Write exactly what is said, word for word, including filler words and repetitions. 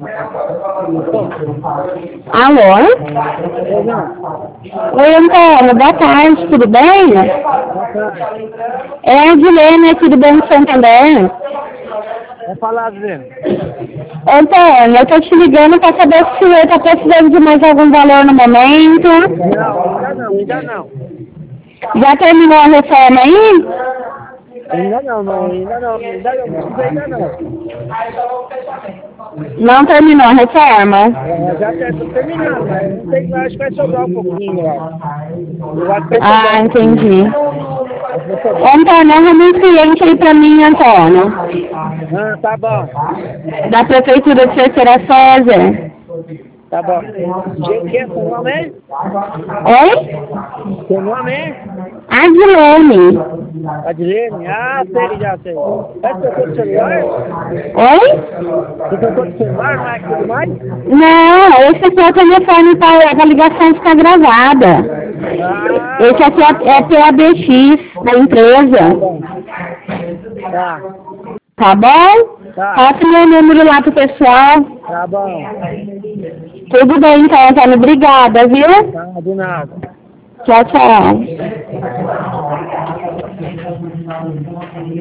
Alô? Oi, Antônio, boa tarde, tudo bem? É a Adilene aqui do Banco Santander. Vamos falar, Adilene. Antônio, eu tô te ligando para saber se o senhor tá precisando de mais algum valor no momento. Não, ainda não, ainda não. Já terminou a reforma aí? Ainda não, não, ainda não, ainda não, precisa ainda não. Não terminou a reforma? É, já estou terminando, mas não sei, acho que vai sobrar um pouquinho, eu acho. Eu acho que vai sobrar Ah, um pouquinho. entendi. Acho que vai sobrar. Antônio, arruma um cliente aí pra mim, Antônio. Ah, tá bom, Da Prefeitura de Terceira César. tá bom. Gente, que é seu nome é? Oi? Seu nome é? Adilene. Adilene? Ah, sei, já sei. É trocou de celular? Oi? Você trocou de celular, não é aquilo mais? Não, esse aqui é o telefone para a ligação ficar gravada. Ah, Esse bom, aqui tá é, é bom, P A B X da tá empresa. bom. Tá, Tá bom? tá, Passa meu número lá pro pessoal. tá bom. Tudo bem então, Antônio. Obrigada, viu? Tá, de nada. Tchau, tchau.